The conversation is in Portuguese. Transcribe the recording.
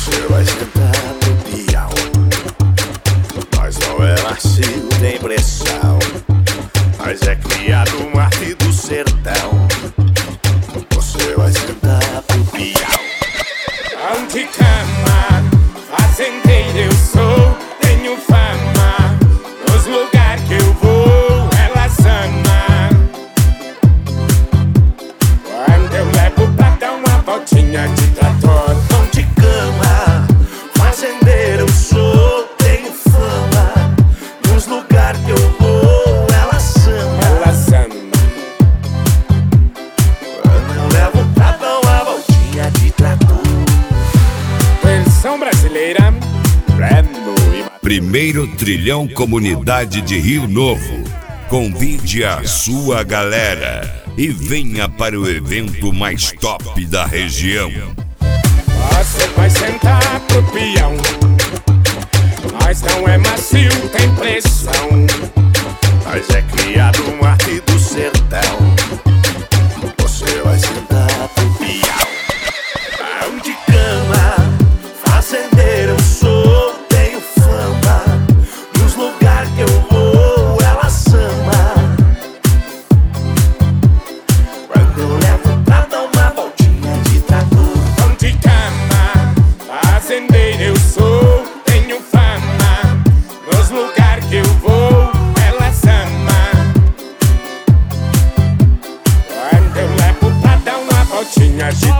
Você vai sentar pro peão. Nós não é macio, tem pressão, mas é criado no arte do sertão. Você vai sentar pro peão. Anticama, fazendeiro eu sou, tenho fama, nos lugares que eu vou, ela ama. Quando eu levo pra dar uma voltinha de trator. Anticama, fazendeiro eu sou, tenho fama, nos lugares que eu vou, ela ama. Ela ama. Quando eu levo pra dar uma voltinha de trator. Versão brasileira, Breno e Primeiro Trilhão Comunidade de Rio Novo. Convide a sua galera e venha para o evento mais top da região. Você vai sentar pro peão. Nós não é macio, tem pressão, Mas é criado no arte do sertão. Você vai sentar pro peão. Pão de cama, fazendeiro eu sou, tenho fama, nos lugares que eu vou, ela ama. Quando eu levo pra dar uma voltinha de trator. pão de cama, fazendeiro eu sou, tenho fama, nos lugares que eu vou, ela ama. Quando eu levo pra dar uma voltinha de